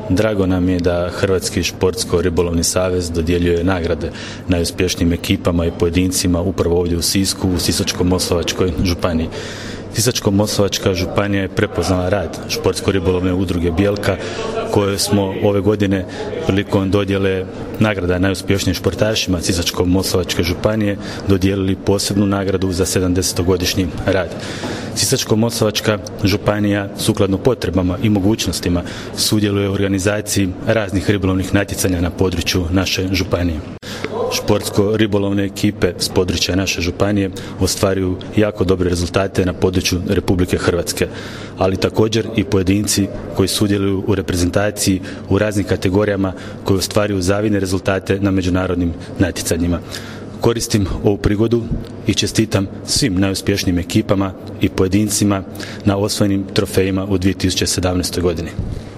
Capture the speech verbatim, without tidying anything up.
Drago nam je da Hrvatski športsko-ribolovni savez dodjeljuje nagrade najuspješnijim ekipama i pojedincima upravo ovdje u Sisku, u Sisačko-moslavačkoj županiji. Sisačko-moslavačka županija je prepoznala rad športsko-ribolovne udruge Bijelka, koje smo ove godine prilikom dodjele nagrada najuspješnijim športašima Sisačko-moslavačke županije dodijelili posebnu nagradu za sedamdesetogodišnji rad. Sisačko-moslavačka županija sukladno potrebama i mogućnostima sudjeluje u organizaciji raznih ribolovnih natjecanja na području naše županije. Športsko-ribolovne ekipe s područja naše županije ostvaruju jako dobre rezultate na području Republike Hrvatske, ali također i pojedinci koji sudjeluju u reprezentaciji u raznim kategorijama koji ostvaruju zavidne rezultate na međunarodnim natjecanjima. Koristim ovu prigodu i čestitam svim najuspješnijim ekipama i pojedincima na osvojenim trofejima u dvije tisuće sedamnaestoj godini.